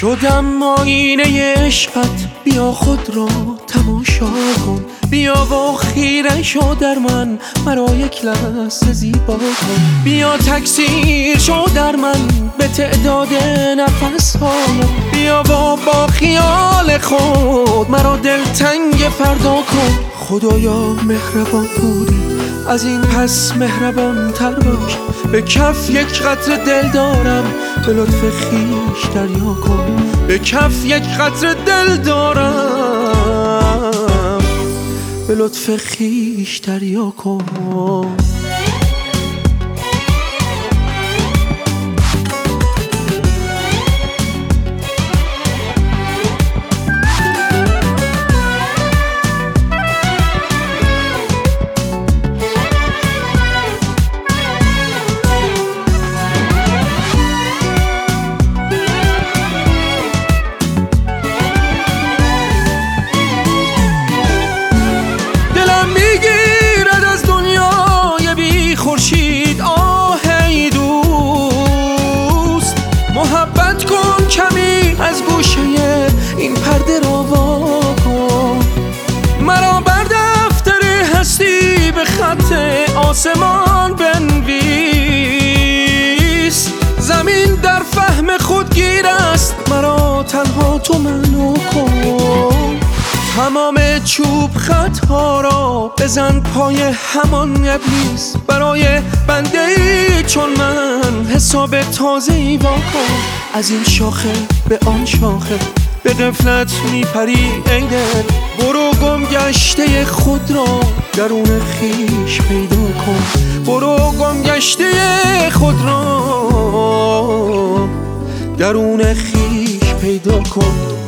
شدم آینه عشقت، بیا خود را تماشا کن، بیا و خیره شو در من، مرا یک لحظه زیبا کن. بیا تکثیر شو در من به تعداد نفس‌هایم، بیا و با خیال خود مرا دلتنگ فردا کن. خدایا مهربان بودی، از این پس مهربان تر باش، به کف یک قطره دل دارم، به لطف خویش دریا کن. به کف یک قطره دل دارم، به لطف خویش دریا کن. محبت کن کمی از گوشه این پرده را وا کن، مرا بر دفتر هستی به خط آسمان بنویس. زمین در فهم خود گیر است، مرا تنها تو منو کن. تمام چوب خطها را بزن پای همان ابلیس، برای بنده ای چون من حساب تازه‌ای وا کن. از این شاخه به آن شاخه به غفلت میپری ای دل، برو گم گشته خود را درون خویش پیدا کن. برو گم گشته خود را درون خویش پیدا کن.